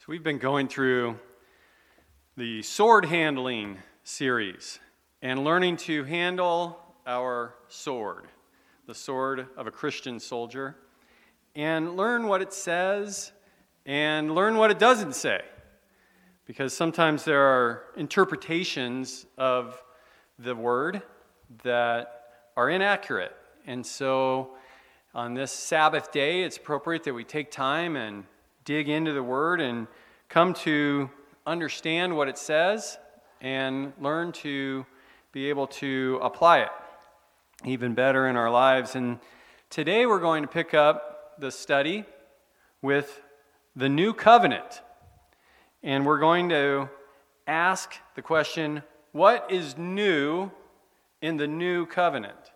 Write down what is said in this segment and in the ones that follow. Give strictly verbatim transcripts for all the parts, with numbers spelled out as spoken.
We've been going through the sword handling series and learning to handle our sword, the sword of a Christian soldier, and learn what it says and learn what it doesn't say. Because sometimes there are interpretations of the word that are inaccurate. And so on this Sabbath day, it's appropriate that we take time and dig into the word and come to understand what it says and learn to be able to apply it even better in our lives. And today we're going to pick up the study with the new covenant. And we're going to ask the question, what is new in the new covenant?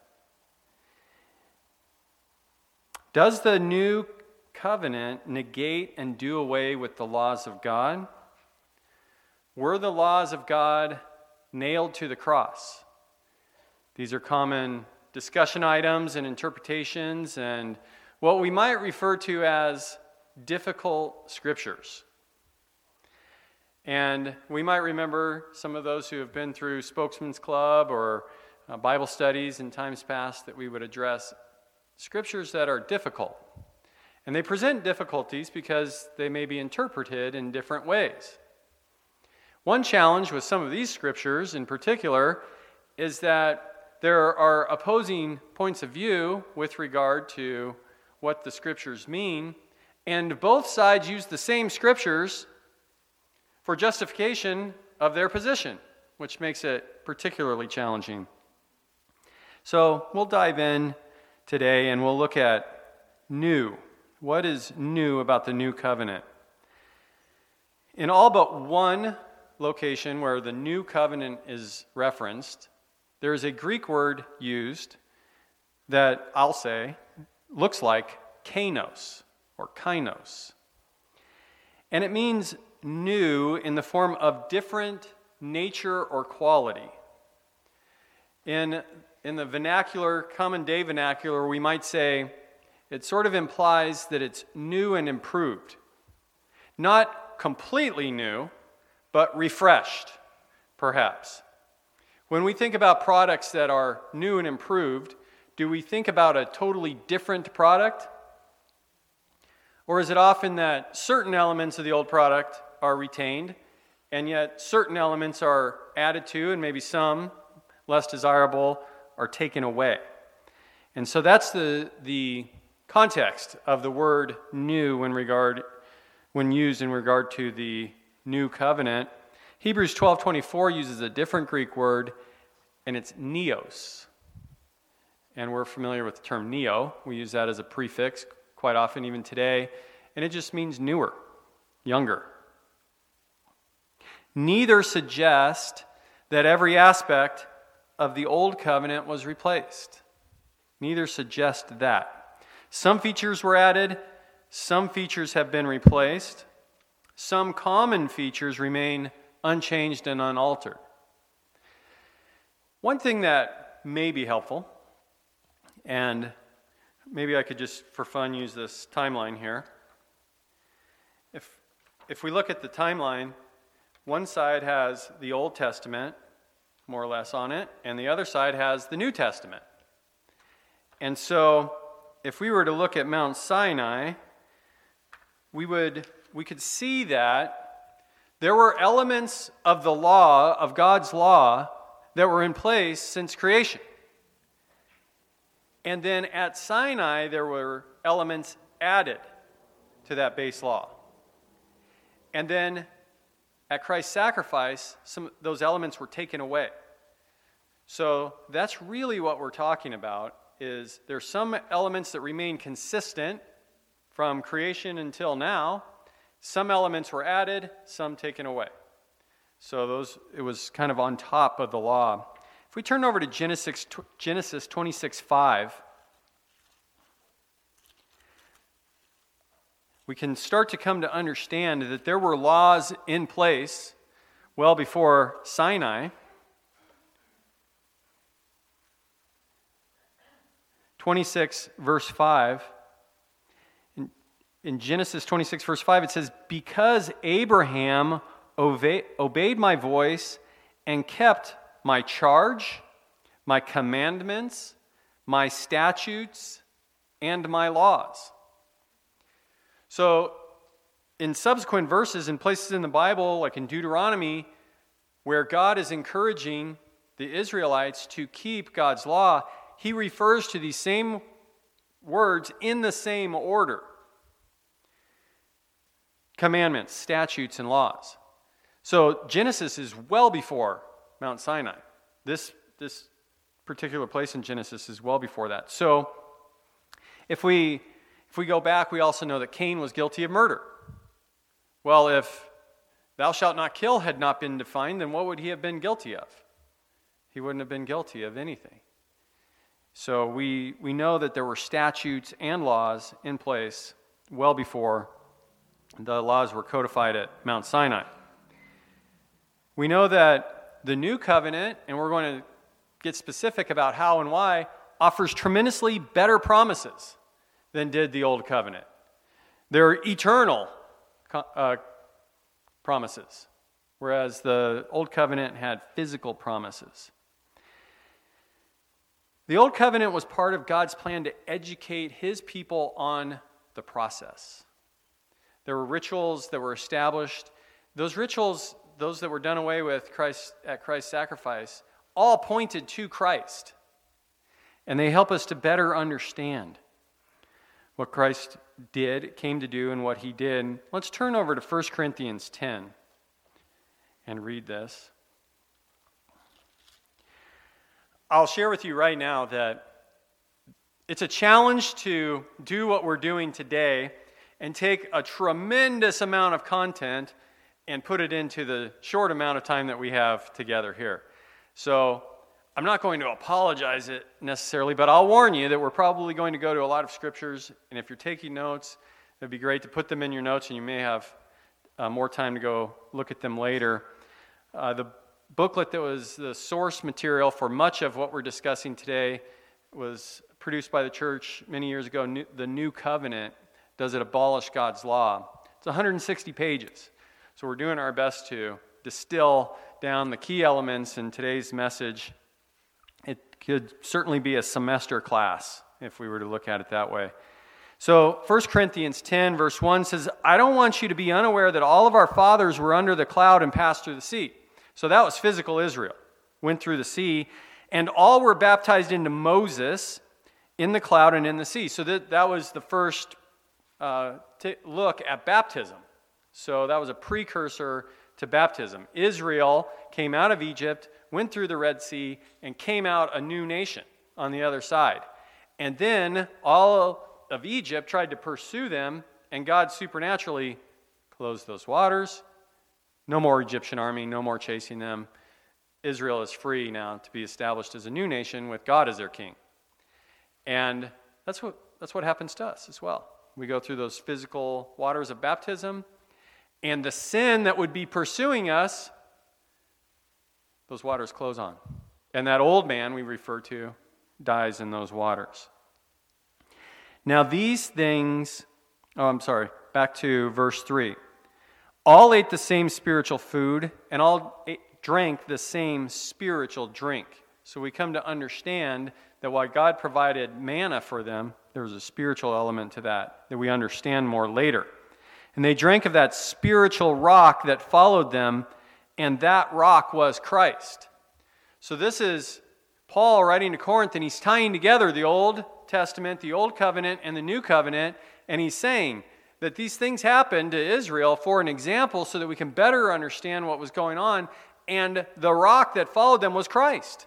Does the new covenant negate and do away with the laws of God? Were the laws of God nailed to the cross? These are common discussion items and interpretations and what we might refer to as difficult scriptures. And we might remember some of those who have been through Spokesman's Club or uh, Bible studies in times past that we would address scriptures that are difficult. And they present difficulties because they may be interpreted in different ways. One challenge with some of these scriptures in particular is that there are opposing points of view with regard to what the scriptures mean, and both sides use the same scriptures for justification of their position, which makes it particularly challenging. So we'll dive in today and we'll look at new. What is new about the new covenant? In all but one location where the new covenant is referenced, there is a Greek word used that I'll say looks like kainos or kainos. And it means new in the form of different nature or quality. In, in the vernacular, common day vernacular, we might say it sort of implies that it's new and improved. Not completely new, but refreshed, perhaps. When we think about products that are new and improved, do we think about a totally different product? Or is it often that certain elements of the old product are retained, and yet certain elements are added to, and maybe some, less desirable, are taken away? And so that's the the context of the word new when regard when used in regard to the new covenant. Hebrews twelve twenty-four uses a different Greek word, and it's neos. And we're familiar with the term neo. We use that as a prefix quite often, even today, and it just means newer, younger. Neither suggest that every aspect of the old covenant was replaced. Neither suggest that. Some features were added, some features have been replaced, some common features remain unchanged and unaltered. One thing that may be helpful, and maybe I could just for fun use this timeline here. If, if we look at the timeline, one side has the Old Testament, more or less on it, and the other side has the New Testament. And so if we were to look at Mount Sinai, we would we could see that there were elements of the law, of God's law, that were in place since creation. And then at Sinai, there were elements added to that base law. And then at Christ's sacrifice, some those elements were taken away. So that's really what we're talking about. Is there's some elements that remain consistent from creation until now. Some elements were added, some taken away. So those it was kind of on top of the law. If we turn over to Genesis Genesis twenty-six five, we can start to come to understand that there were laws in place well before Sinai. twenty-six, verse five. in Genesis twenty-six, verse five, it says, because Abraham obe- obeyed my voice and kept my charge, my commandments, my statutes, and my laws. So, in subsequent verses and places in the Bible, like in Deuteronomy, where God is encouraging the Israelites to keep God's law, he refers to these same words in the same order. Commandments, statutes, and laws. So Genesis is well before Mount Sinai. This, this particular place in Genesis is well before that. So if we, if we go back, we also know that Cain was guilty of murder. Well, if thou shalt not kill had not been defined, then what would he have been guilty of? He wouldn't have been guilty of anything. So we, we know that there were statutes and laws in place well before the laws were codified at Mount Sinai. We know that the new covenant, and we're going to get specific about how and why, offers tremendously better promises than did the old covenant. They're eternal uh, promises, whereas the old covenant had physical promises. The old covenant was part of God's plan to educate his people on the process. There were rituals that were established. Those rituals, those that were done away with Christ at Christ's sacrifice, all pointed to Christ. And they help us to better understand what Christ did, came to do, and what he did. Let's turn over to First Corinthians ten and read this. I'll share with you right now that it's a challenge to do what we're doing today and take a tremendous amount of content and put it into the short amount of time that we have together here. So I'm not going to apologize it necessarily, but I'll warn you that we're probably going to go to a lot of scriptures, and if you're taking notes, it'd be great to put them in your notes, and you may have uh, more time to go look at them later. Uh, the booklet that was the source material for much of what we're discussing today was produced by the church many years ago. New, the New Covenant, Does It Abolish God's Law? It's one hundred sixty pages. So we're doing our best to distill down the key elements in today's message. It could certainly be a semester class if we were to look at it that way. So First Corinthians ten, verse one says, I don't want you to be unaware that all of our fathers were under the cloud and passed through the sea. So that was physical Israel, went through the sea, and all were baptized into Moses in the cloud and in the sea. So that, that was the first uh, t- look at baptism. So that was a precursor to baptism. Israel came out of Egypt, went through the Red Sea, and came out a new nation on the other side. And then all of Egypt tried to pursue them, and God supernaturally closed those waters. No more Egyptian army, no more chasing them. Israel is free now to be established as a new nation with God as their king. And that's what that's what happens to us as well. We go through those physical waters of baptism, and the sin that would be pursuing us, those waters close on. And that old man we refer to dies in those waters. Now these things, oh, I'm sorry, back to verse three. All ate the same spiritual food, and all ate, drank the same spiritual drink. So we come to understand that while God provided manna for them, there was a spiritual element to that that we understand more later. And they drank of that spiritual rock that followed them, and that rock was Christ. So this is Paul writing to Corinth, and he's tying together the Old Testament, the Old Covenant, and the New Covenant, and he's saying that these things happened to Israel for an example so that we can better understand what was going on, and the rock that followed them was Christ.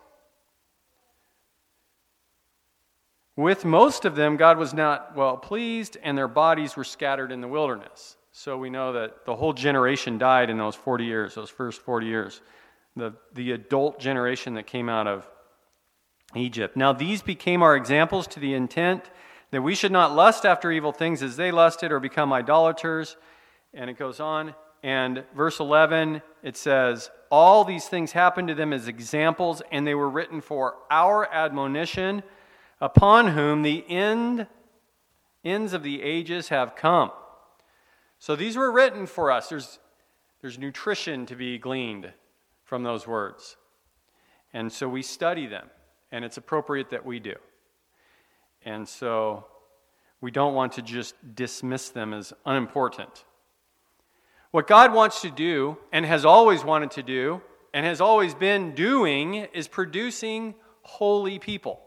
With most of them, God was not well pleased, and their bodies were scattered in the wilderness. So we know that the whole generation died in those forty years, those first forty years. The, the adult generation that came out of Egypt. Now these became our examples to the intent that we should not lust after evil things as they lusted or become idolaters. And it goes on. And verse eleven, it says, all these things happened to them as examples, and they were written for our admonition, upon whom the end ends of the ages have come. So these were written for us. There's, there's nutrition to be gleaned from those words. And so we study them, and it's appropriate that we do. And so we don't want to just dismiss them as unimportant. What God wants to do, and has always wanted to do, and has always been doing, is producing holy people.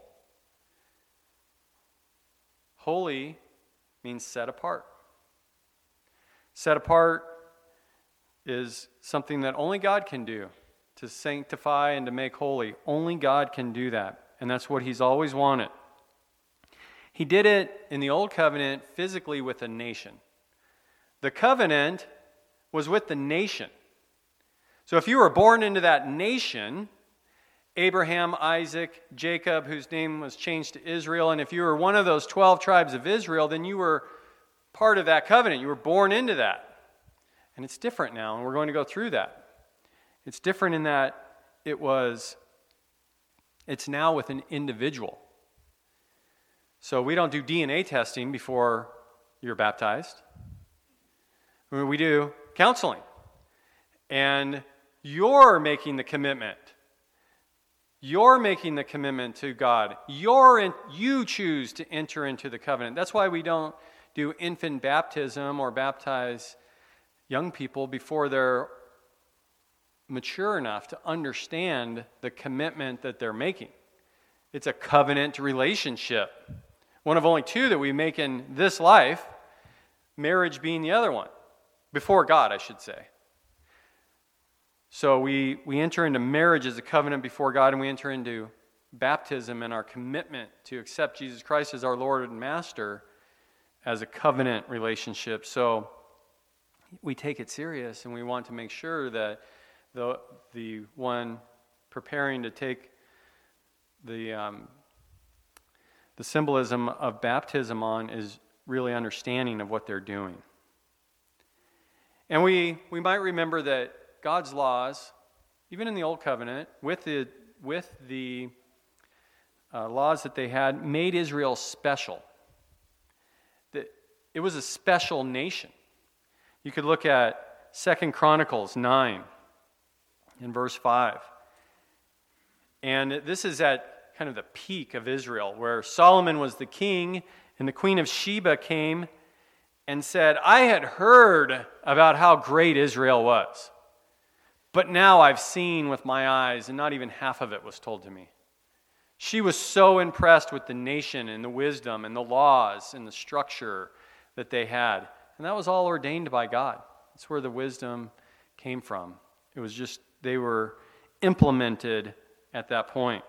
Holy means set apart. Set apart is something that only God can do, to sanctify and to make holy. Only God can do that, and that's what He's always wanted. He did it in the Old Covenant physically with a nation. The covenant was with the nation. So if you were born into that nation, Abraham, Isaac, Jacob, whose name was changed to Israel, and if you were one of those twelve tribes of Israel, then you were part of that covenant. You were born into that. And it's different now, and we're going to go through that. It's different in that it was, it's now with an individual. So we don't do D N A testing before you're baptized. We do counseling. And you're making the commitment. You're making the commitment to God. You're in, you choose to enter into the covenant. That's why we don't do infant baptism or baptize young people before they're mature enough to understand the commitment that they're making. It's a covenant relationship. One of only two that we make in this life, marriage being the other one. Before God, I should say. So we, we enter into marriage as a covenant before God, and we enter into baptism and our commitment to accept Jesus Christ as our Lord and Master as a covenant relationship. So we take it serious, and we want to make sure that the, the one preparing to take the, um, the symbolism of baptism on is really understanding of what they're doing. And we, we might remember that God's laws, even in the Old Covenant, with the, with the uh, laws that they had, made Israel special. That it was a special nation. You could look at Second Chronicles nine in verse five. And this is at kind of the peak of Israel, where Solomon was the king, and the queen of Sheba came and said, I had heard about how great Israel was, but now I've seen with my eyes, and not even half of it was told to me. She was so impressed with the nation and the wisdom and the laws and the structure that they had. And that was all ordained by God. That's where the wisdom came from. It was just, they were implemented at that point.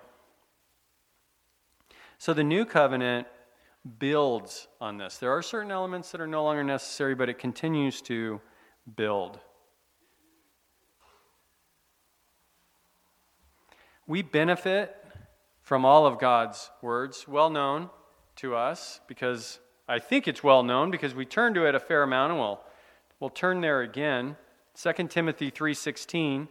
So the new covenant builds on this. There are certain elements that are no longer necessary, but it continues to build. We benefit from all of God's words, well known to us, because I think it's well known because we turn to it a fair amount, and we'll, we'll turn there again. Second Timothy three sixteen.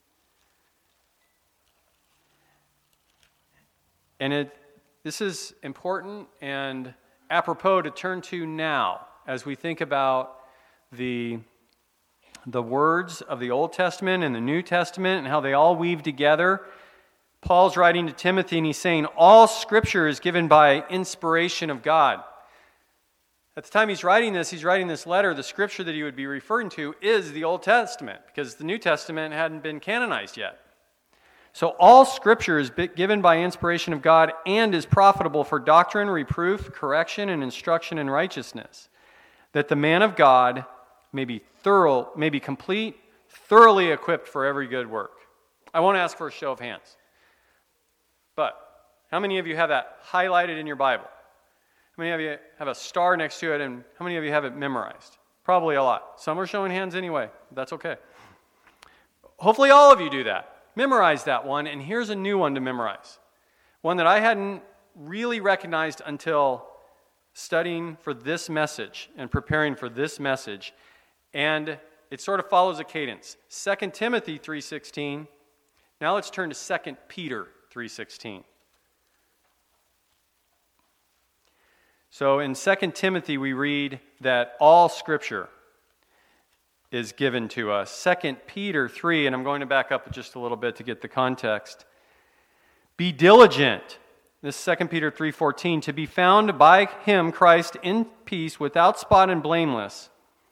And it this is important and apropos to turn to now as we think about the, the words of the Old Testament and the New Testament and how they all weave together. Paul's writing to Timothy, and he's saying, all Scripture is given by inspiration of God. At the time he's writing this, he's writing this letter, the Scripture that he would be referring to is the Old Testament, because the New Testament hadn't been canonized yet. So all Scripture is given by inspiration of God and is profitable for doctrine, reproof, correction, and instruction in righteousness, that the man of God may be thorough, may be complete, thoroughly equipped for every good work. I won't ask for a show of hands. But how many of you have that highlighted in your Bible? How many of you have a star next to it, and how many of you have it memorized? Probably a lot. Some are showing hands anyway. That's okay. Hopefully all of you do that. Memorize that one, and here's a new one to memorize. One that I hadn't really recognized until studying for this message and preparing for this message. And it sort of follows a cadence. Second Timothy three sixteen. Now let's turn to Second Peter three sixteen. So in Second Timothy we read that all Scripture, is given to us. Second Peter three, and I'm going to back up just a little bit to get the context. Be diligent. This is Second Peter three fourteen, to be found by him, Christ, in peace, without spot and blameless.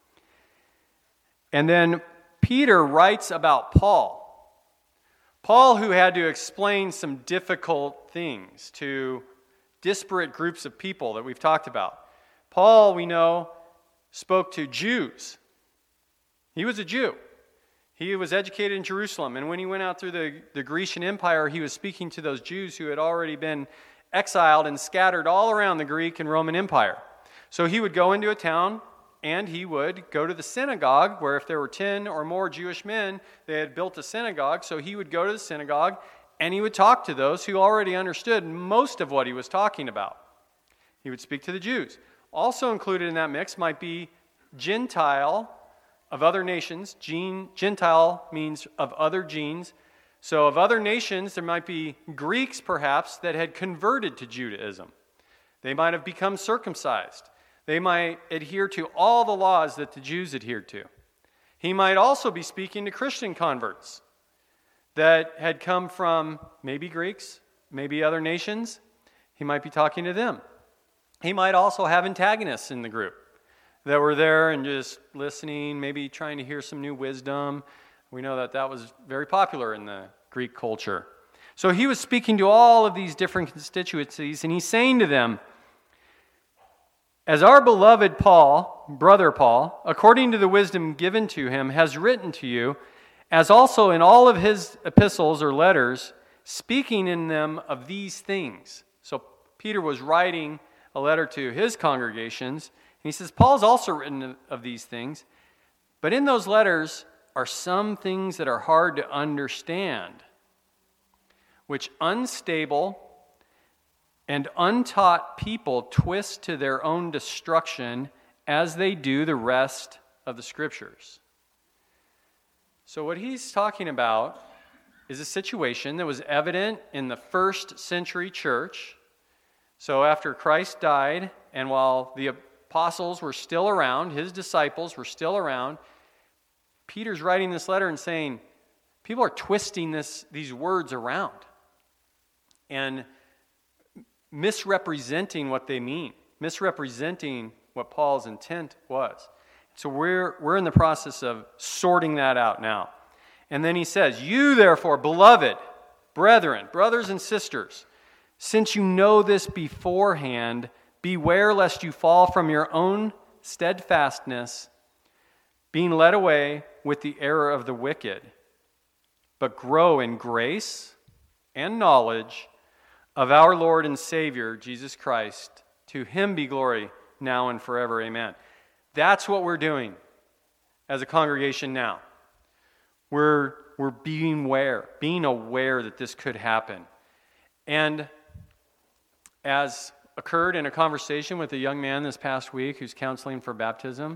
And then Peter writes about Paul. Paul, who had to explain some difficult things to disparate groups of people that we've talked about. Paul, we know, spoke to Jews. He was a Jew. He was educated in Jerusalem, and when he went out through the, the Grecian Empire, he was speaking to those Jews who had already been exiled and scattered all around the Greek and Roman Empire. So he would go into a town, and he would go to the synagogue, where if there were ten or more Jewish men, they had built a synagogue. So he would go to the synagogue, and he would talk to those who already understood most of what he was talking about. He would speak to the Jews. Also included in that mix might be Gentile of other nations. Gene, Gentile means of other genes. So of other nations, there might be Greeks perhaps that had converted to Judaism. They might have become circumcised. They might adhere to all the laws that the Jews adhered to. He might also be speaking to Christian converts that had come from maybe Greeks, maybe other nations. He might be talking to them. He might also have antagonists in the group that were there and just listening, maybe trying to hear some new wisdom. We know that that was very popular in the Greek culture. So he was speaking to all of these different constituencies, and he's saying to them, as our beloved Paul, brother Paul, according to the wisdom given to him, has written to you, as also in all of his epistles or letters, speaking in them of these things. So Peter was writing a letter to his congregations, and he says, Paul's also written of these things, but in those letters are some things that are hard to understand, which unstable and untaught people twist to their own destruction as they do the rest of the Scriptures. So what he's talking about is a situation that was evident in the first century church. So after Christ died, and while the apostles were still around, his disciples were still around, Peter's writing this letter and saying, people are twisting this, these words around and misrepresenting what they mean, misrepresenting what Paul's intent was. So we're, we're in the process of sorting that out now. And then he says, you therefore, beloved brethren, brothers and sisters, since you know this beforehand, beware lest you fall from your own steadfastness, being led away with the error of the wicked, but grow in grace and knowledge of our Lord and Savior, Jesus Christ. To him be glory now and forever. Amen. That's what we're doing as a congregation now. We're, we're being aware, being aware that this could happen. And as occurred in a conversation with a young man this past week who's counseling for baptism,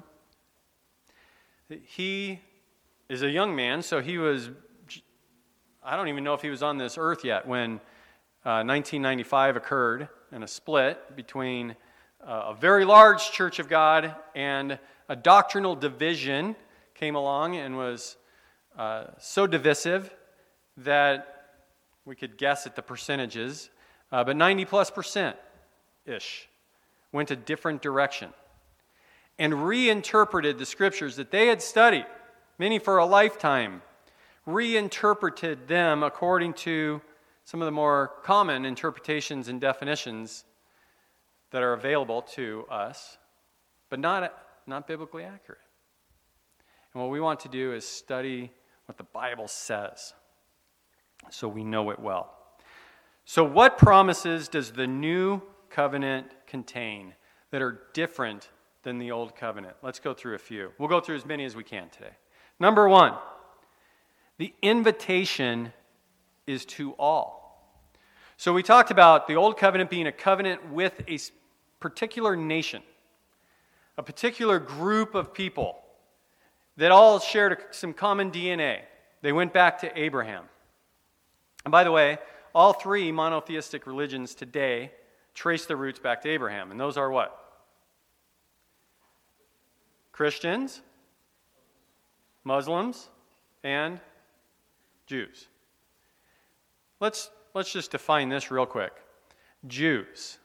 he is a young man, so he was, I don't even know if he was on this earth yet when uh, nineteen ninety-five occurred and a split between uh, a very large Church of God and a doctrinal division came along and was uh, so divisive that we could guess at the percentages, uh, but ninety plus percent-ish went a different direction and reinterpreted the scriptures that they had studied, many for a lifetime, reinterpreted them according to some of the more common interpretations and definitions that are available to us, but not, not biblically accurate. And what we want to do is study what the Bible says so we know it well. So what promises does the new covenant contain that are different than the old covenant? Let's go through a few. We'll go through as many as we can today. Number one, the invitation is to all. So we talked about the old covenant being a covenant with a particular nation, a particular group of people that all shared some common D N A. They went back to Abraham. And by the way, all three monotheistic religions today trace their roots back to Abraham. And those are what? Christians, Muslims and Jews. Let's, let's just define this real quick. Jews.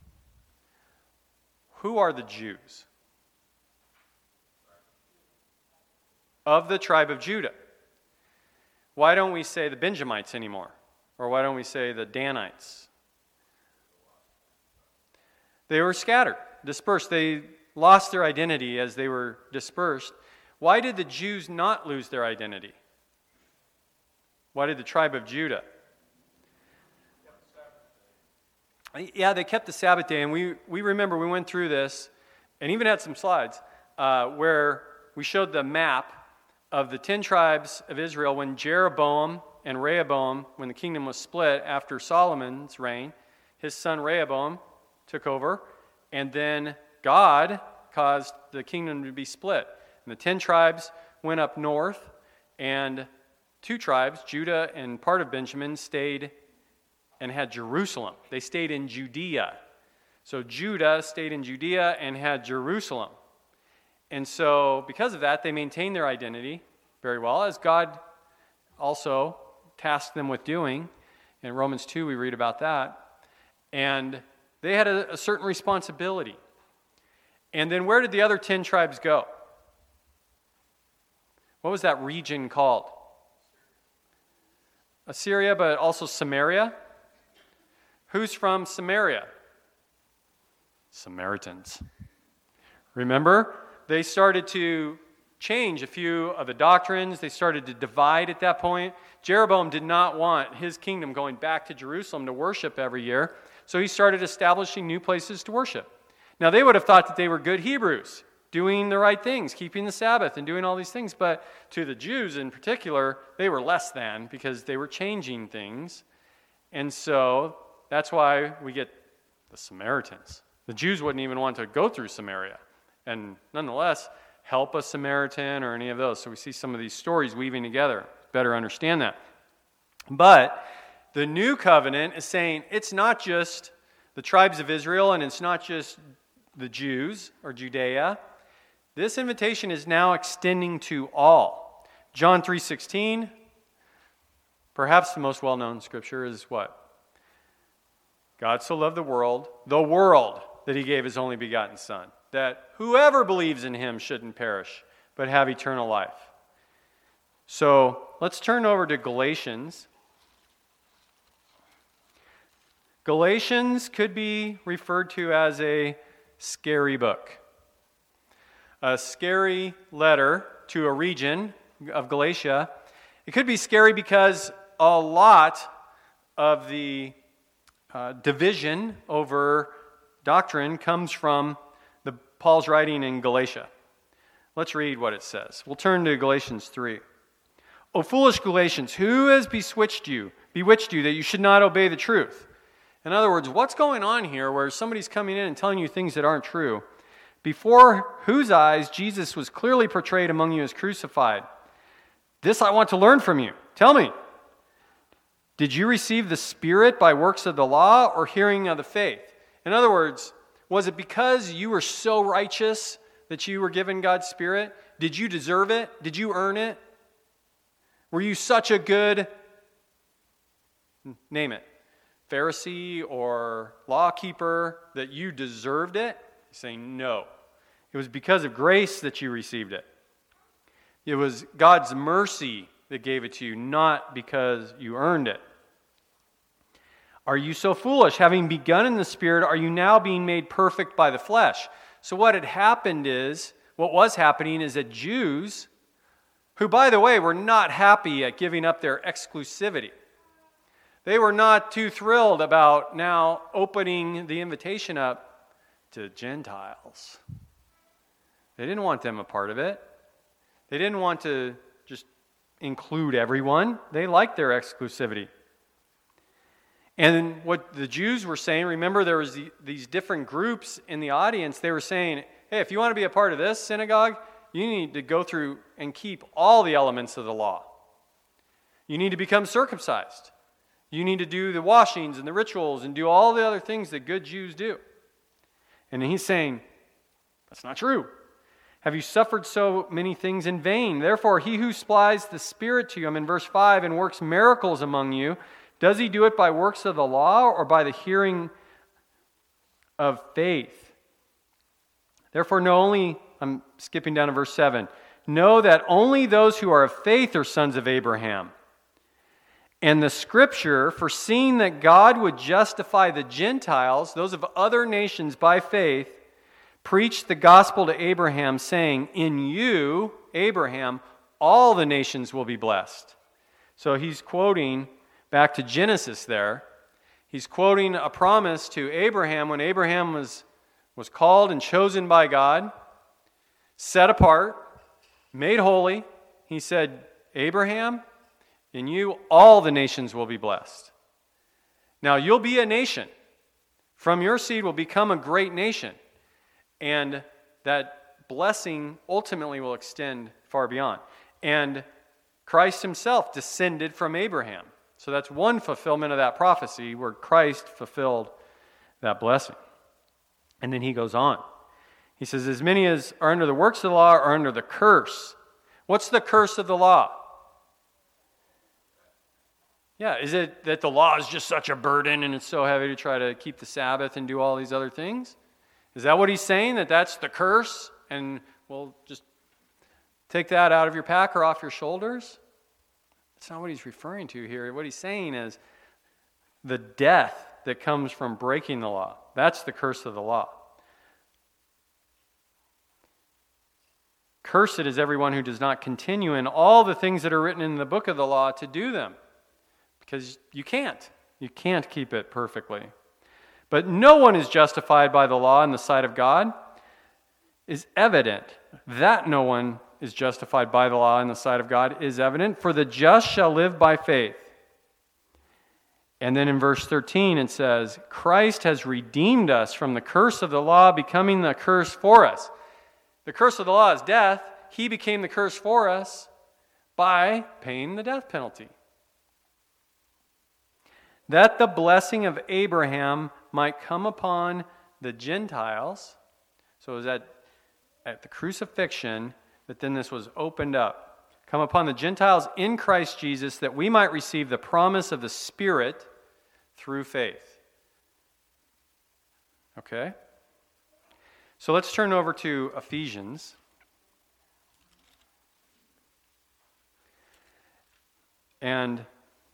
Who are the Jews? Of the tribe of Judah. Why don't we say the Benjamites anymore? Or why don't we say the Danites? They were scattered, dispersed. They lost their identity as they were dispersed. Why did the Jews not lose their identity? Why did the tribe of Judah? Yeah, they kept the Sabbath day, and we, we remember we went through this, and even had some slides, uh, where we showed the map of the ten tribes of Israel when Jeroboam and Rehoboam, when the kingdom was split after Solomon's reign, his son Rehoboam took over, and then God caused the kingdom to be split. And the ten tribes went up north, and two tribes, Judah and part of Benjamin, stayed and had Jerusalem. They stayed in Judea. So Judah stayed in Judea and had Jerusalem. And so because of that, they maintained their identity very well, as God also tasked them with doing. In Romans two, we read about that. And they had a, a certain responsibility. And then where did the other ten tribes go? What was that region called? Assyria, but also Samaria. Who's from Samaria? Samaritans. Remember? They started to change a few of the doctrines. They started to divide at that point. Jeroboam did not want his kingdom going back to Jerusalem to worship every year, so he started establishing new places to worship. Now, they would have thought that they were good Hebrews, doing the right things, keeping the Sabbath and doing all these things, but to the Jews in particular, they were less than because they were changing things. And so that's why we get the Samaritans. The Jews wouldn't even want to go through Samaria, and nonetheless, help a Samaritan or any of those. So we see some of these stories weaving together. Better understand that. But the new covenant is saying it's not just the tribes of Israel and it's not just the Jews or Judea. This invitation is now extending to all. John three sixteen, perhaps the most well-known scripture, is what? God so loved the world, the world, that he gave his only begotten Son, that whoever believes in him shouldn't perish, but have eternal life. So let's turn over to Galatians. Galatians could be referred to as a scary book. A scary letter to a region of Galatia. It could be scary because a lot of the uh, division over doctrine comes from the Paul's writing in Galatia. Let's read what it says. We'll turn to Galatians three. O foolish Galatians, who has bewitched you, bewitched you that you should not obey the truth? In other words, what's going on here where somebody's coming in and telling you things that aren't true, before whose eyes Jesus was clearly portrayed among you as crucified? This I want to learn from you. Tell me, did you receive the Spirit by works of the law or hearing of the faith? In other words, was it because you were so righteous that you were given God's Spirit? Did you deserve it? Did you earn it? Were you such a good, name it, Pharisee or law keeper that you deserved it? He's saying no. It was because of grace that you received it. It was God's mercy that gave it to you, not because you earned it. Are you so foolish? Having begun in the Spirit, are you now being made perfect by the flesh? So what had happened is, what was happening is that Jews, who, by the way, were not happy at giving up their exclusivity. They were not too thrilled about now opening the invitation up to Gentiles. They didn't want them a part of it. They didn't want to just include everyone. They liked their exclusivity. And what the Jews were saying, remember there was the, these different groups in the audience. They were saying, hey, if you want to be a part of this synagogue, you need to go through and keep all the elements of the law. You need to become circumcised. You need to do the washings and the rituals and do all the other things that good Jews do. And he's saying, that's not true. Have you suffered so many things in vain? Therefore, he who supplies the Spirit to you, I'm in verse five, and works miracles among you, does he do it by works of the law or by the hearing of faith? Therefore, know only, I'm skipping down to verse seven, know that only those who are of faith are sons of Abraham. And the Scripture, foreseeing that God would justify the Gentiles, those of other nations, by faith, preached the gospel to Abraham, saying, in you, Abraham, all the nations will be blessed. So he's quoting back to Genesis there. He's quoting a promise to Abraham when Abraham was, was called and chosen by God, set apart, made holy. He said, Abraham, in you all the nations will be blessed. Now you'll be a nation. From your seed will become a great nation. And that blessing ultimately will extend far beyond. And Christ himself descended from Abraham. So that's one fulfillment of that prophecy where Christ fulfilled that blessing. And then he goes on. He says, as many as are under the works of the law are under the curse. What's the curse of the law? Yeah, is it that the law is just such a burden and it's so heavy to try to keep the Sabbath and do all these other things? Is that what he's saying, that that's the curse? And, well, just take that out of your pack or off your shoulders? That's not what he's referring to here. What he's saying is the death that comes from breaking the law. That's the curse of the law. Cursed is everyone who does not continue in all the things that are written in the book of the law to do them. Because you can't. You can't keep it perfectly. But no one is justified by the law in the sight of God. Is evident that no one is justified by the law in the sight of God is evident, for the just shall live by faith. And then in verse thirteen it says, Christ has redeemed us from the curse of the law, becoming the curse for us. The curse of the law is death. He became the curse for us by paying the death penalty. That the blessing of Abraham might come upon the Gentiles. So it was at, at the crucifixion that then this was opened up. Come upon the Gentiles in Christ Jesus, that we might receive the promise of the Spirit through faith. Okay? So let's turn over to Ephesians. And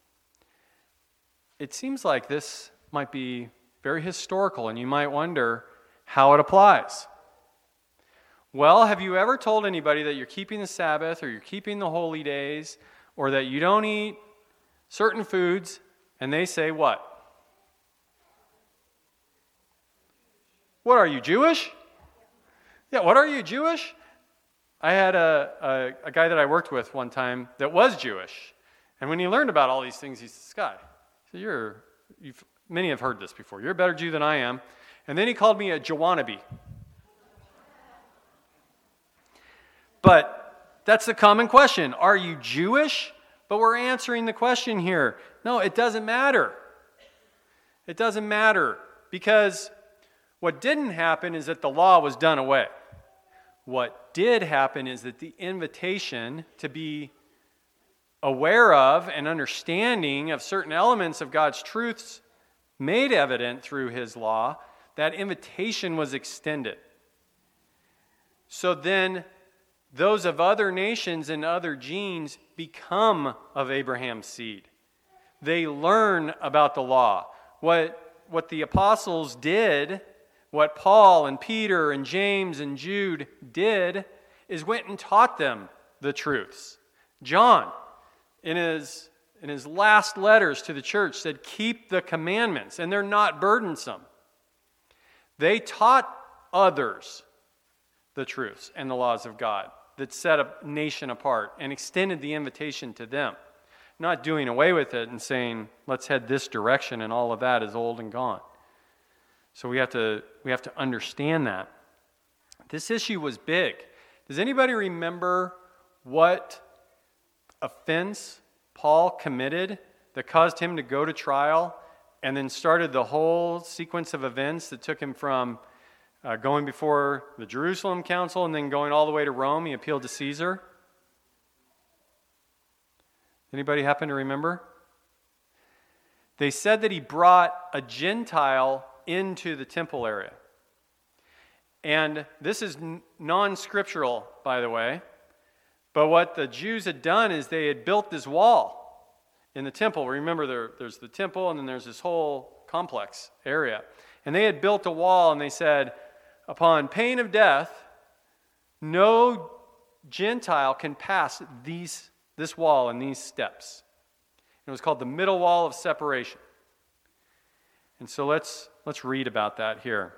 it seems like this might be very historical, and you might wonder how it applies. Well, have you ever told anybody that you're keeping the Sabbath, or you're keeping the holy days, or that you don't eat certain foods, and they say what? What are you, Jewish? Yeah, what are you, Jewish? I had a, a, a guy that I worked with one time that was Jewish, and when he learned about all these things, he said, Scott, so you're, you've, many have heard this before. You're a better Jew than I am. And then he called me a Jowannabe. But that's the common question. Are you Jewish? But we're answering the question here. No, it doesn't matter. It doesn't matter. Because what didn't happen is that the law was done away. What did happen is that the invitation to be aware of and understanding of certain elements of God's truths made evident through his law, that invitation was extended. So then those of other nations and other genes become of Abraham's seed. They learn about the law. What, what the apostles did, what Paul and Peter and James and Jude did, is went and taught them the truths. John, in his, in his last letters to the church, said, keep the commandments, and they're not burdensome. They taught others the truths and the laws of God that set a nation apart and extended the invitation to them, not doing away with it and saying, let's head this direction and all of that is old and gone. So we have to, we have to understand that. This issue was big. Does anybody remember what offense Paul committed that caused him to go to trial and then started the whole sequence of events that took him from uh, going before the Jerusalem Council and then going all the way to Rome. He appealed to Caesar. Anybody happen to remember? They said that he brought a Gentile into the temple area. And this is non-scriptural, by the way. But what the Jews had done is they had built this wall in the temple. Remember, there, there's the temple and then there's this whole complex area. And they had built a wall and they said, upon pain of death, no Gentile can pass these, this wall and these steps. It was called the middle wall of separation. And so let's, let's read about that here.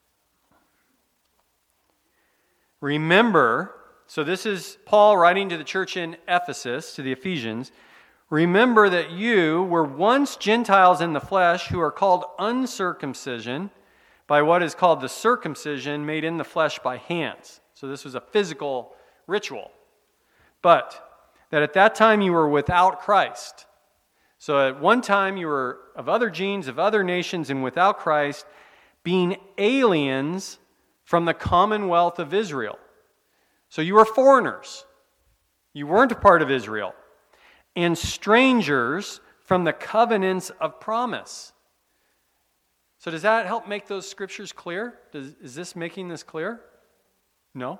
Remember, so this is Paul writing to the church in Ephesus, to the Ephesians. Remember that you were once Gentiles in the flesh who are called uncircumcision by what is called the circumcision made in the flesh by hands. So this was a physical ritual. But that at that time you were without Christ. So at one time you were of other genes, of other nations, and without Christ, being aliens from the commonwealth of Israel. So you were foreigners. You weren't a part of Israel. And strangers from the covenants of promise. So does that help make those scriptures clear? Does, is this making this clear? No?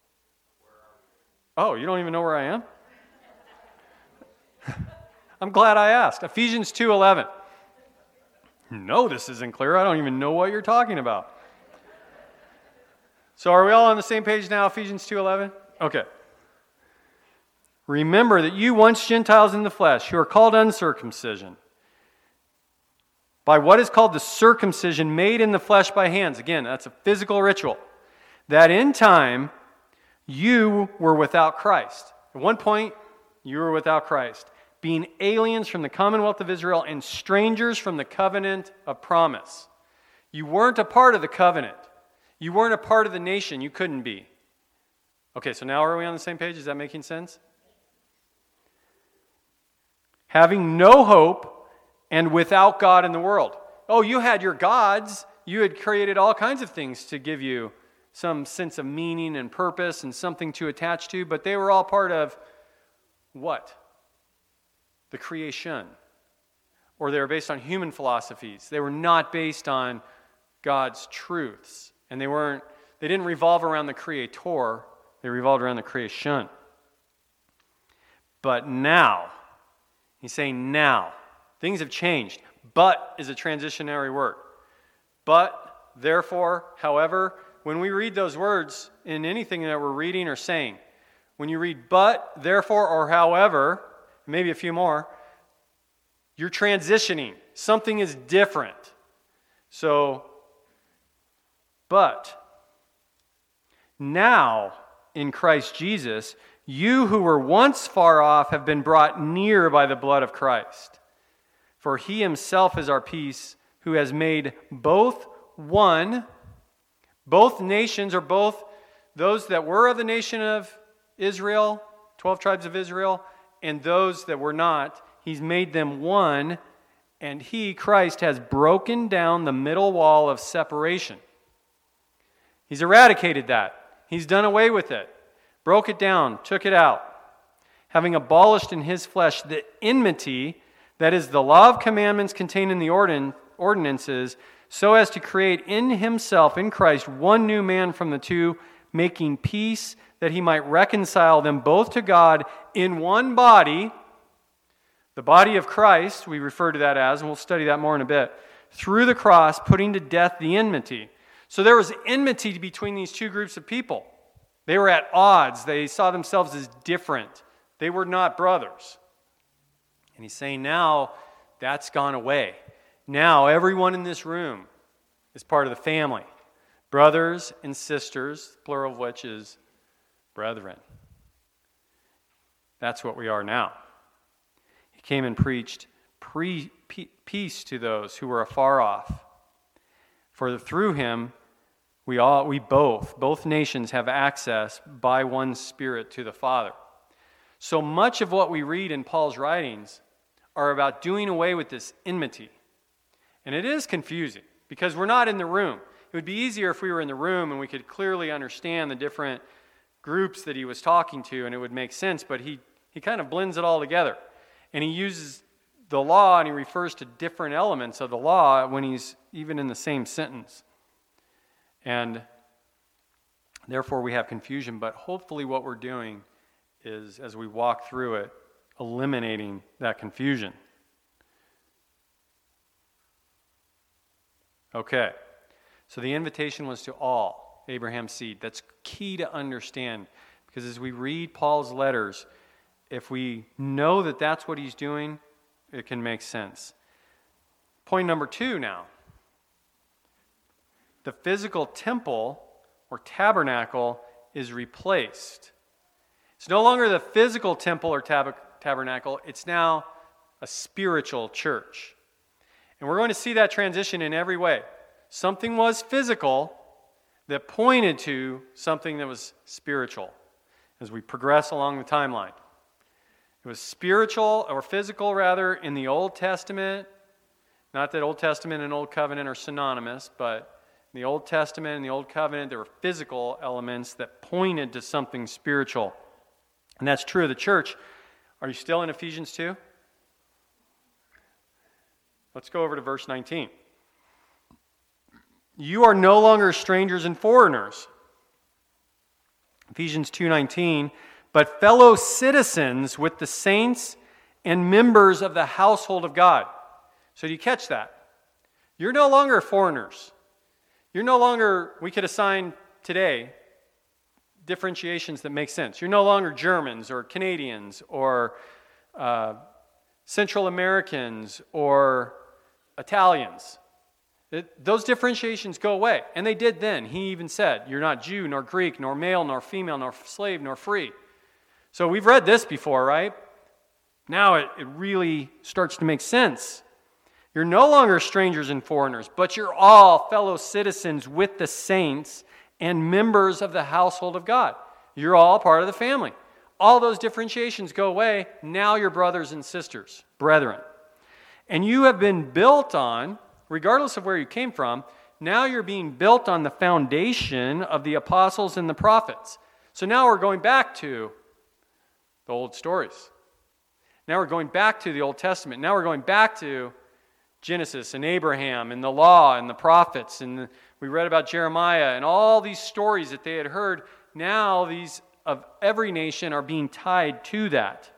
Oh, you don't even know where I am? I'm glad I asked. Ephesians two eleven. No, this isn't clear. I don't even know what you're talking about. So are we all on the same page now, Ephesians two eleven? Okay. Remember that you once Gentiles in the flesh, who are called uncircumcision, by what is called the circumcision made in the flesh by hands. Again, that's a physical ritual. That in time you were without Christ. At one point, you were without Christ, being aliens from the commonwealth of Israel and strangers from the covenant of promise. You weren't a part of the covenant. You weren't a part of the nation. You couldn't be. Okay, so now are we on the same page? Is that making sense? Having no hope and without God in the world. Oh, you had your gods. You had created all kinds of things to give you some sense of meaning and purpose and something to attach to, but they were all part of what? The creation. Or they were based on human philosophies. They were not based on God's truths. And they weren't, they didn't revolve around the creator, they revolved around the creation. But now, he's saying now, things have changed. But is a transitionary word. But, therefore, however, when we read those words in anything that we're reading or saying, when you read but, therefore, or however, maybe a few more, you're transitioning. Something is different. So, but now in Christ Jesus, you who were once far off have been brought near by the blood of Christ. For he himself is our peace, who has made both one, both nations, or both those that were of the nation of Israel, twelve tribes of Israel, and those that were not. He's made them one, and he, Christ, has broken down the middle wall of separation. He's eradicated that. He's done away with it. Broke it down, took it out. Having abolished in his flesh the enmity, that is the law of commandments contained in the ordin- ordinances, so as to create in himself, in Christ, one new man from the two, making peace, that he might reconcile them both to God in one body, the body of Christ, we refer to that as, and we'll study that more in a bit, through the cross, putting to death the enmity. So there was enmity between these two groups of people. They were at odds. They saw themselves as different. They were not brothers. And he's saying now that's gone away. Now everyone in this room is part of the family. Brothers and sisters, plural of which is brethren. That's what we are now. He came and preached pre- peace to those who were afar off. For through him, we all, we both, both nations have access by one Spirit to the Father. So much of what we read in Paul's writings are about doing away with this enmity. And it is confusing because we're not in the room. it would be easier if we were in the room and we could clearly understand the different groups that he was talking to, and it would make sense, but he, he kind of blends it all together. And he uses the law and he refers to different elements of the law when he's even in the same sentence. And therefore we have confusion, but hopefully what we're doing is, as we walk through it, eliminating that confusion. Okay, so the invitation was to all Abraham's seed. That's key to understand, because as we read Paul's letters, if we know that that's what he's doing, it can make sense. Point number two now. The physical temple or tabernacle is replaced. It's no longer the physical temple or tab- tabernacle. It's now a spiritual church. And we're going to see that transition in every way. Something was physical that pointed to something that was spiritual as we progress along the timeline. It was spiritual, or physical rather, in the Old Testament. Not that Old Testament and Old Covenant are synonymous, but in the Old Testament and the Old Covenant, there were physical elements that pointed to something spiritual. And that's true of the church. Are you still in Ephesians two? Let's go over to verse nineteen. You are no longer strangers and foreigners. Ephesians two nineteen, but fellow citizens with the saints and members of the household of God. So do you catch that? You're no longer foreigners. You're no longer, we could assign today differentiations that make sense. You're no longer Germans or Canadians or uh, Central Americans or Italians. It, those differentiations go away. And they did then. He even said, you're not Jew, nor Greek, nor male, nor female, nor slave, nor free. So we've read this before, right? Now it, it really starts to make sense. You're no longer strangers and foreigners, but you're all fellow citizens with the saints and members of the household of God. You're all part of the family. All those differentiations go away. Now you're brothers and sisters, brethren. And you have been built on, regardless of where you came from, now you're being built on the foundation of the apostles and the prophets. So now we're going back to the old stories. Now we're going back to the Old Testament. Now we're going back to Genesis and Abraham and the law and the prophets. And we read about Jeremiah and all these stories that they had heard. Now these of every nation are being tied to that.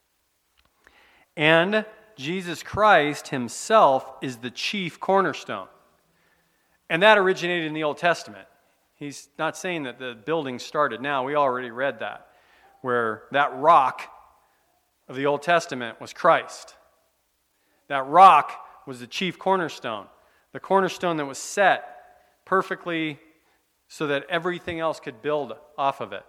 And Jesus Christ himself is the chief cornerstone. And that originated in the Old Testament. He's not saying that the building started now. We already read that, where that rock of the Old Testament was Christ. That rock was the chief cornerstone, the cornerstone that was set perfectly so that everything else could build off of it.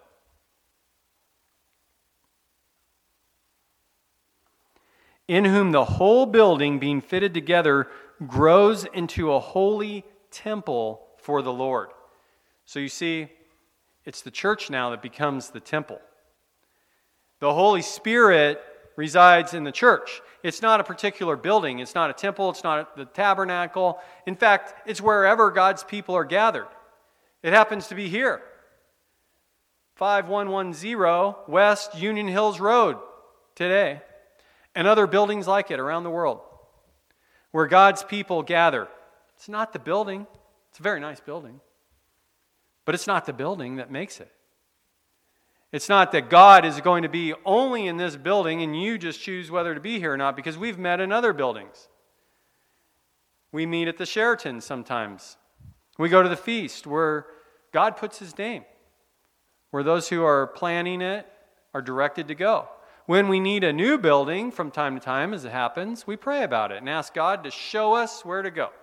In whom the whole building, being fitted together, grows into a holy temple for the Lord. So you see, it's the church now that becomes the temple. The Holy Spirit resides in the church. It's not a particular building. It's not a temple. It's not the tabernacle. In fact, it's wherever God's people are gathered. It happens to be here. five one one zero West Union Hills Road today. And other buildings like it around the world where God's people gather. It's not the building. It's a very nice building. But it's not the building that makes it. It's not that God is going to be only in this building and you just choose whether to be here or not, because we've met in other buildings. We meet at the Sheraton sometimes. We go to the feast where God puts his name, where those who are planning it are directed to go. When we need a new building from time to time, as it happens, we pray about it and ask God to show us where to go.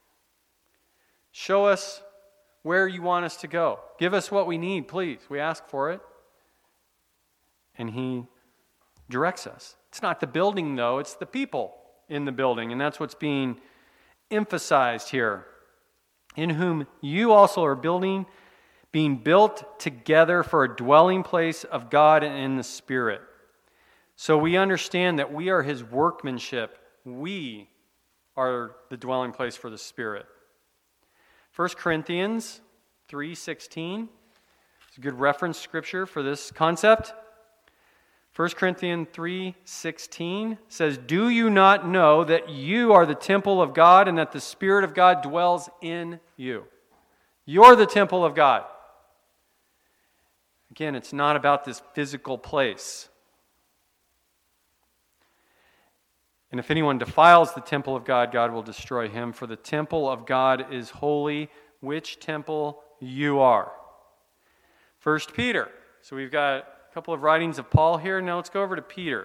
Show us where you want us to go. Give us what we need, please. We ask for it. And he directs us. It's not the building, though. It's the people in the building. And that's what's being emphasized here. In whom you also are building, being built together for a dwelling place of God in the Spirit. So we understand that we are his workmanship. We are the dwelling place for the Spirit. First Corinthians three sixteen. It's a good reference scripture for this concept. First Corinthians three sixteen says, "Do you not know that you are the temple of God and that the Spirit of God dwells in you?" You're the temple of God. Again, it's not about this physical place. And if anyone defiles the temple of God, God will destroy him, for the temple of God is holy, which temple you are. First Peter. So we've got a couple of writings of Paul here. Now let's go over to Peter.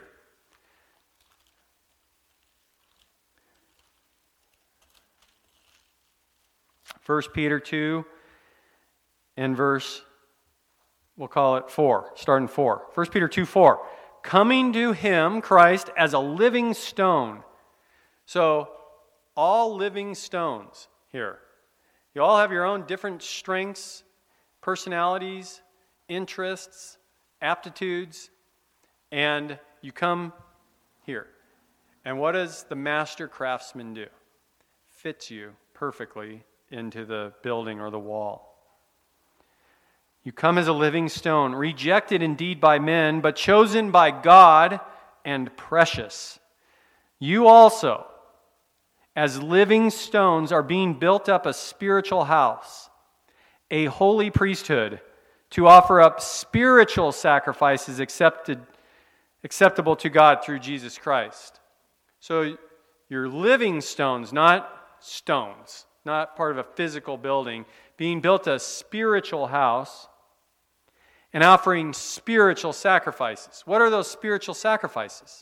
First Peter two and verse, we'll call it four, starting four. First Peter two four. Coming to him, Christ, as a living stone. So, all living stones here. You all have your own different strengths, personalities, interests, aptitudes, and you come here. And what does the master craftsman do? Fits you perfectly into the building or the wall. You come as a living stone, rejected indeed by men, but chosen by God and precious. You also, as living stones, are being built up a spiritual house, a holy priesthood, to offer up spiritual sacrifices accepted, acceptable to God through Jesus Christ. So you're living stones, not stones, not part of a physical building, being built a spiritual house and offering spiritual sacrifices. What are those spiritual sacrifices?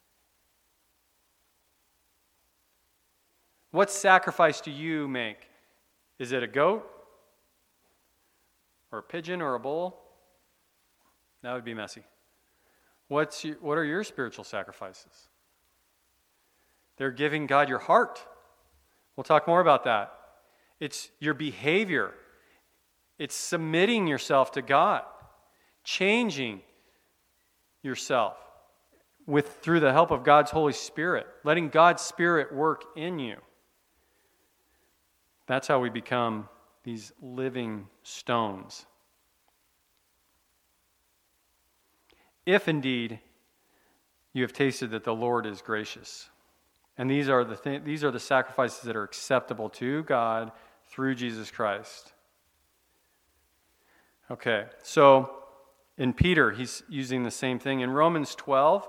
What sacrifice do you make? Is it a goat? Or a pigeon or a bull? That would be messy. What's your, what are your spiritual sacrifices? They're giving God your heart. We'll talk more about that. It's your behavior. It's submitting yourself to God. Changing yourself with through the help of God's Holy Spirit. Letting God's Spirit work in you. That's how we become these living stones. If indeed you have tasted that the Lord is gracious. And these are the th- these are the sacrifices that are acceptable to God through Jesus Christ. Okay, so in Peter, he's using the same thing. In Romans twelve,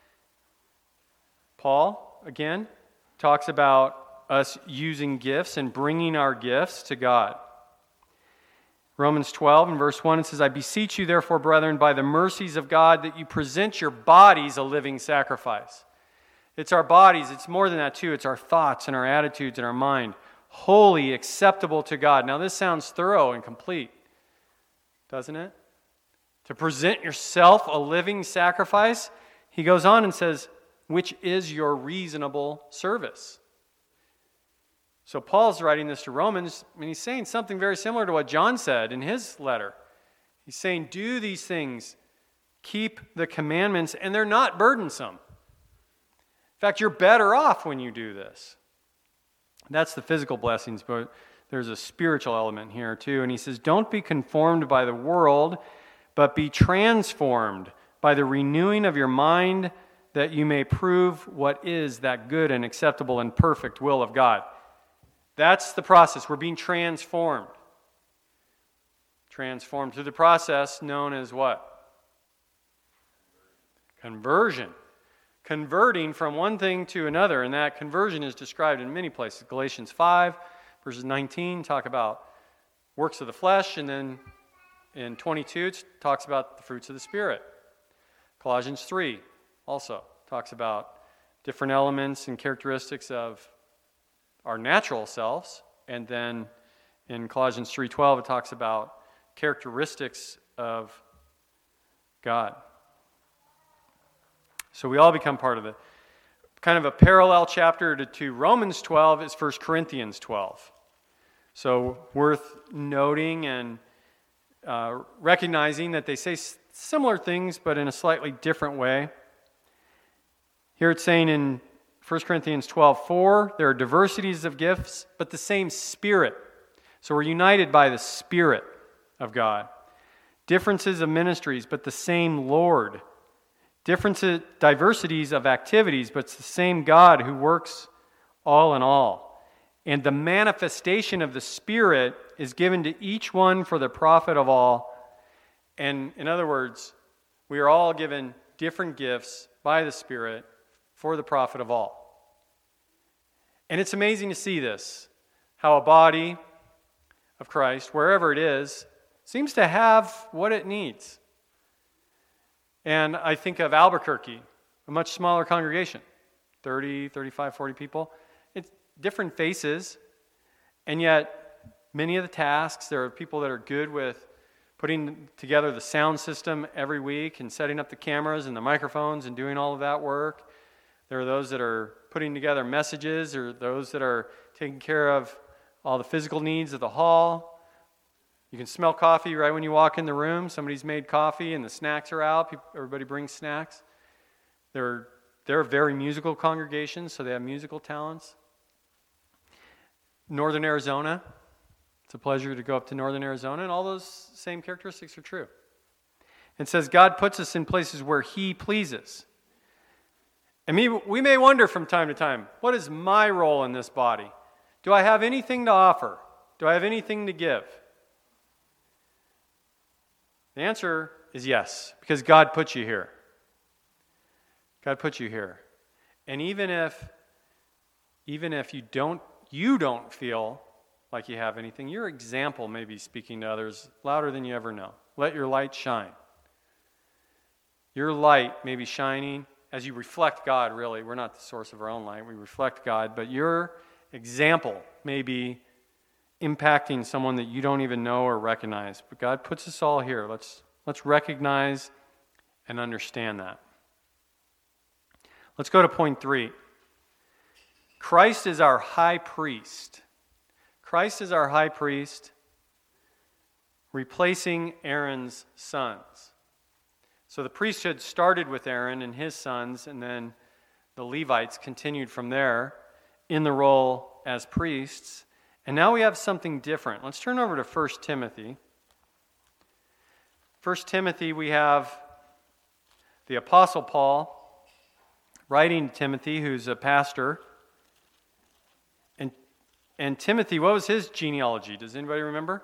Paul, again, talks about us using gifts and bringing our gifts to God. Romans twelve and verse one, it says, "I beseech you therefore, brethren, by the mercies of God, that you present your bodies a living sacrifice." It's our bodies. It's more than that too. It's our thoughts and our attitudes and our mind. Holy, acceptable to God. Now this sounds thorough and complete, doesn't it? To present yourself a living sacrifice. He goes on and says, which is your reasonable service. So Paul's writing this to Romans, and he's saying something very similar to what John said in his letter. He's saying, do these things, keep the commandments, and they're not burdensome. In fact, you're better off when you do this. That's the physical blessings, but there's a spiritual element here too. And he says, don't be conformed by the world, but be transformed by the renewing of your mind, that you may prove what is that good and acceptable and perfect will of God. That's the process. We're being transformed. Transformed through the process known as what? Conversion. Converting from one thing to another, and that conversion is described in many places. Galatians five, verses nineteen, talk about works of the flesh, and then in twenty-two, it talks about the fruits of the Spirit. Colossians three also talks about different elements and characteristics of our natural selves, and then in Colossians three twelve, it talks about characteristics of God. So we all become part of it. Kind of a parallel chapter to, to Romans twelve is First Corinthians twelve. So worth noting and uh, recognizing that they say s- similar things, but in a slightly different way. Here it's saying in First Corinthians twelve four, there are diversities of gifts, but the same Spirit. So we're united by the Spirit of God. Differences of ministries, but the same Lord. Differences, diversities of activities, but it's the same God who works all in all. And the manifestation of the Spirit is given to each one for the profit of all. And in other words, we are all given different gifts by the Spirit for the profit of all. And it's amazing to see this, how a body of Christ, wherever it is, seems to have what it needs. And I think of Albuquerque, a much smaller congregation, thirty, thirty-five, forty people. It's different faces, and yet many of the tasks, there are people that are good with putting together the sound system every week and setting up the cameras and the microphones and doing all of that work. There are those that are putting together messages, or those that are taking care of all the physical needs of the hall. You can smell coffee right when you walk in the room. Somebody's made coffee and the snacks are out. People, everybody brings snacks. They're, they're a very musical congregation, so they have musical talents. Northern Arizona. It's a pleasure to go up to Northern Arizona, and all those same characteristics are true. It says God puts us in places where He pleases. And me, we may wonder from time to time, what is my role in this body? Do I have anything to offer? Do I have anything to give? The answer is yes, because God put you here. God put you here. And even if even if you don't you don't feel like you have anything, your example may be speaking to others louder than you ever know. Let your light shine. Your light may be shining as you reflect God, really. We're not the source of our own light. We reflect God, but your example may be impacting someone that you don't even know or recognize. But God puts us all here. Let's let's recognize and understand that. Let's go to point three. Christ is our high priest. Christ is our high priest, replacing Aaron's sons. So the priesthood started with Aaron and his sons, and then the Levites continued from there in the role as priests. And now we have something different. Let's turn over to First Timothy. First Timothy, we have the Apostle Paul writing to Timothy, who's a pastor. And, and Timothy, what was his genealogy? Does anybody remember?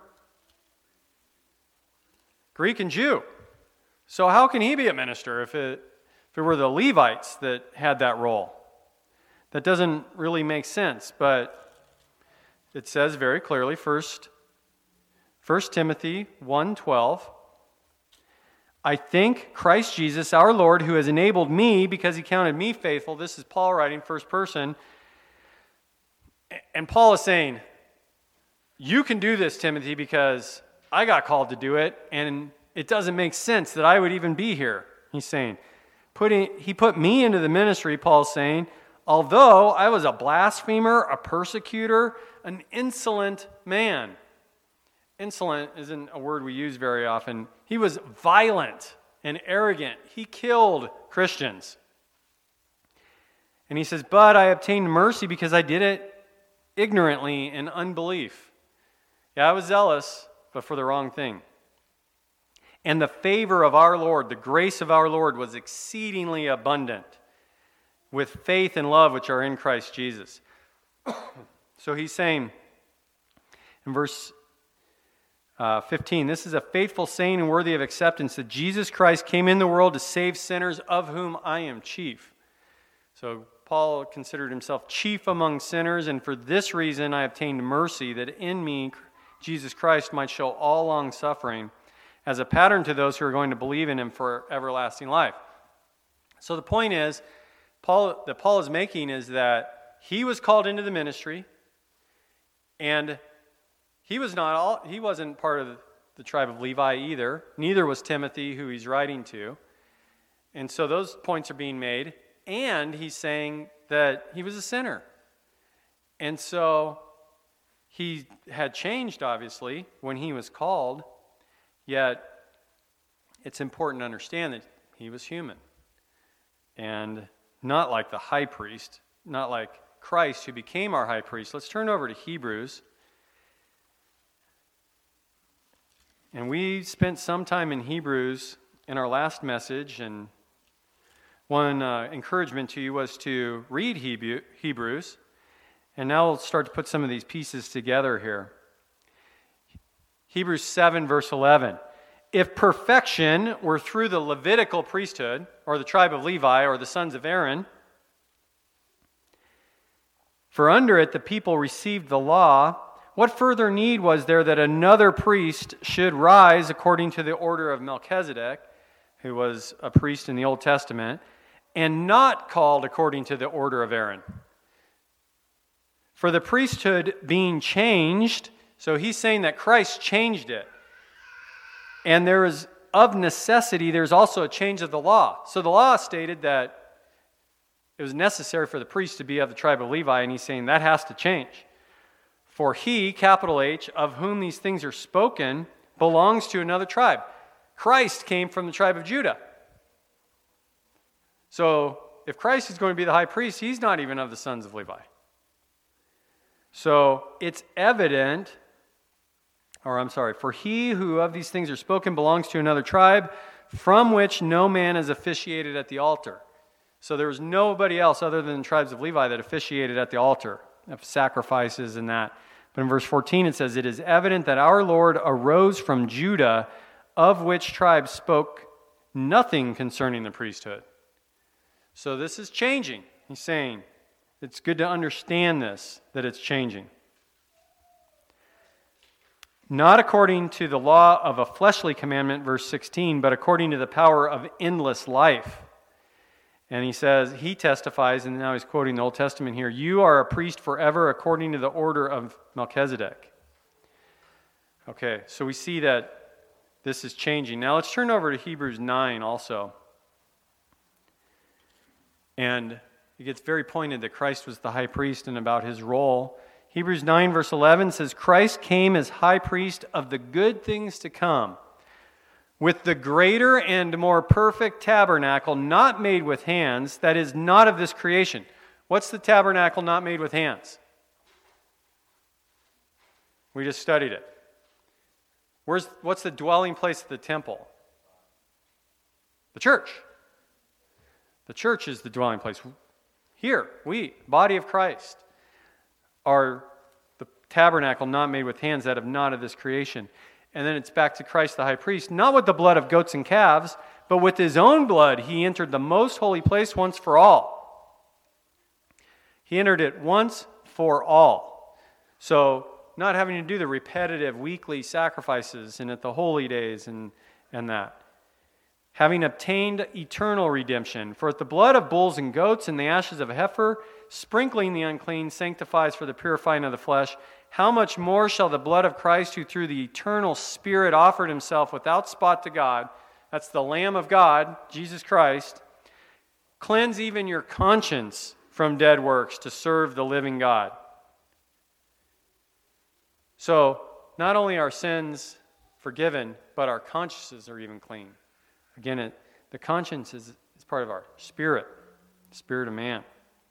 Greek and Jew. So how can he be a minister if it, if it were the Levites that had that role? That doesn't really make sense, but it says very clearly, first, First Timothy one twelve, I thank Christ Jesus our Lord, who has enabled me, because He counted me faithful. This is Paul writing first person. And Paul is saying, you can do this, Timothy, because I got called to do it, and it doesn't make sense that I would even be here. He's saying, putting, he put me into the ministry, Paul's saying, although I was a blasphemer, a persecutor, an insolent man. Insolent isn't a word we use very often. He was violent and arrogant. He killed Christians. And he says, but I obtained mercy because I did it ignorantly in unbelief. Yeah, I was zealous, but for the wrong thing. And the favor of our Lord, the grace of our Lord, was exceedingly abundant with faith and love which are in Christ Jesus. So he's saying in verse uh, fifteen, this is a faithful saying and worthy of acceptance, that Jesus Christ came in the world to save sinners, of whom I am chief. So Paul considered himself chief among sinners, and for this reason I obtained mercy, that in me Jesus Christ might show all long suffering as a pattern to those who are going to believe in Him for everlasting life. So the point is, Paul that Paul is making is that he was called into the ministry, and he was not all he wasn't part of the tribe of Levi either. Neither was Timothy, who he's writing to. And so those points are being made, and he's saying that he was a sinner. And so he had changed, obviously, when he was called, yet it's important to understand that he was human. And not like the high priest, not like Christ, who became our high priest. Let's turn over to Hebrews. And we spent some time in Hebrews in our last message, and one uh, encouragement to you was to read Hebrew, Hebrews, and now we'll start to put some of these pieces together here. Hebrews seven, verse eleven. If perfection were through the Levitical priesthood, or the tribe of Levi, or the sons of Aaron, for under it the people received the law, what further need was there that another priest should rise according to the order of Melchizedek, who was a priest in the Old Testament, and not called according to the order of Aaron? For the priesthood being changed, so he's saying that Christ changed it. And there is, of necessity, there's also a change of the law. So the law stated that it was necessary for the priest to be of the tribe of Levi, and he's saying that has to change. For he, capital H, of whom these things are spoken, belongs to another tribe. Christ came from the tribe of Judah. So if Christ is going to be the high priest, he's not even of the sons of Levi. So it's evident, or I'm sorry, for he who of these things are spoken belongs to another tribe, from which no man is officiated at the altar. So there was nobody else other than the tribes of Levi that officiated at the altar of sacrifices and that. But in verse fourteen it says, it is evident that our Lord arose from Judah, of which tribe spoke nothing concerning the priesthood. So this is changing. He's saying it's good to understand this, that it's changing. Not according to the law of a fleshly commandment, verse sixteen, but according to the power of endless life. And he says, he testifies, and now he's quoting the Old Testament here, you are a priest forever according to the order of Melchizedek. Okay, so we see that this is changing. Now let's turn over to Hebrews nine also. And it gets very pointed that Christ was the high priest and about his role. Hebrews nine verse eleven says, Christ came as high priest of the good things to come, with the greater and more perfect tabernacle not made with hands, that is not of this creation. What's the tabernacle not made with hands? We just studied it. Where's, what's the dwelling place of the temple? The church. The church is the dwelling place. Here, we, body of Christ, are the tabernacle not made with hands, that of not of this creation. And then it's back to Christ the high priest, not with the blood of goats and calves, but with his own blood he entered the most holy place once for all. He entered it once for all. So not having to do the repetitive weekly sacrifices and at the holy days and, and that. Having obtained eternal redemption. For if the blood of bulls and goats and the ashes of a heifer, sprinkling the unclean, sanctifies for the purifying of the flesh, how much more shall the blood of Christ, who through the eternal Spirit offered himself without spot to God, that's the Lamb of God, Jesus Christ, cleanse even your conscience from dead works to serve the living God. So, not only are sins forgiven, but our consciences are even clean. Again, it, the conscience is, is part of our spirit, spirit of man.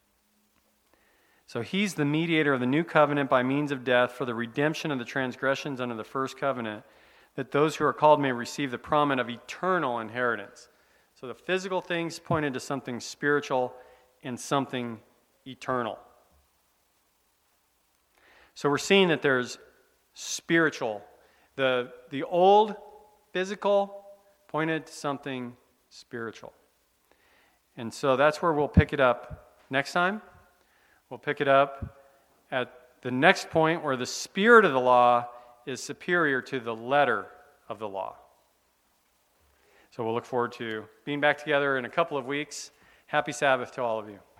So he's the mediator of the new covenant by means of death for the redemption of the transgressions under the first covenant, that those who are called may receive the promise of eternal inheritance. So the physical things pointed to something spiritual and something eternal. So we're seeing that there's spiritual. The, the old physical pointed to something spiritual. And so that's where we'll pick it up next time. We'll pick it up at the next point where the spirit of the law is superior to the letter of the law. So we'll look forward to being back together in a couple of weeks. Happy Sabbath to all of you.